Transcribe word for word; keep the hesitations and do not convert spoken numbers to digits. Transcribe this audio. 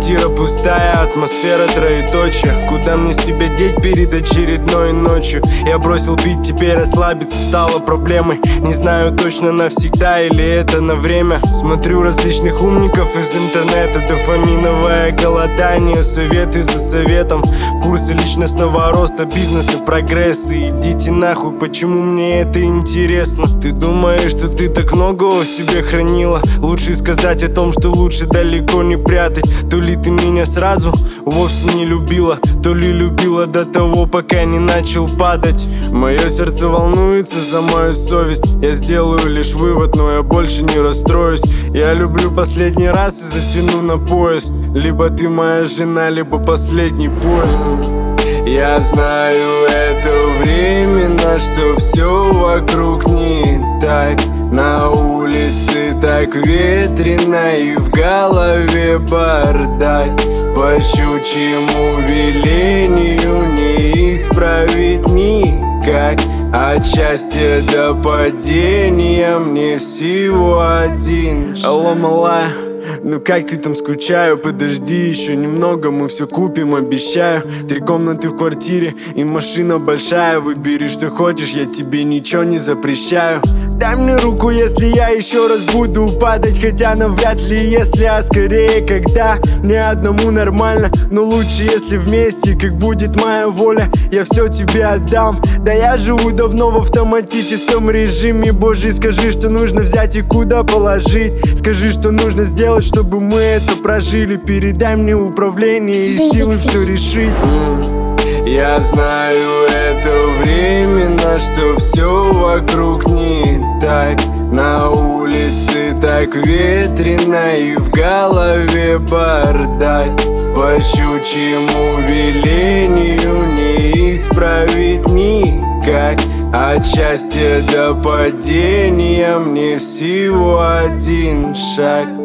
Квартира пустая, атмосфера троеточие. Куда мне себя деть перед очередной ночью? Я бросил пить, теперь расслабиться стало проблемой. Не знаю точно, навсегда или это на время. Смотрю различных умников из интернета. Дофаминовое голодание, советы за советом. Курсы личностного роста, бизнеса, прогресса. Идите нахуй, почему мне это интересно? Ты думаешь, что ты так многого в себе хранила? Лучше сказать о том, что лучше далеко не прятать. То ли ты меня сразу вовсе не любила, то ли любила до того, пока не начал падать. Мое сердце волнуется за мою совесть. Я сделаю лишь вывод, но я больше не расстроюсь. Я люблю последний раз и затяну на пояс. Либо ты моя жена, либо последний поезд. Я знаю, это временно, что все вокруг не так. На улице так ветрено и в голове бардак. По щучьему велению не исправить никак. От счастья до падения мне всего один шаг. Алло, малая, ну как ты там, скучаю? Подожди еще немного, мы все купим, обещаю. Три комнаты в квартире и машина большая. Выбери, что хочешь, я тебе ничего не запрещаю. Дай мне руку, если я еще раз буду падать. Хотя навряд ли, если, а скорее когда. Мне одному нормально, но лучше, если вместе. Как будет моя воля, я все тебе отдам. Да я живу давно в автоматическом режиме. Боже, скажи, что нужно взять и куда положить. Скажи, что нужно сделать, чтобы мы это прожили. Передай мне управление и силы все решить. Я знаю, это временно, что все вокруг не так. На улице так ветрено и в голове бардак. По щучьему велению не исправить никак. От счастья до падения мне всего один шаг.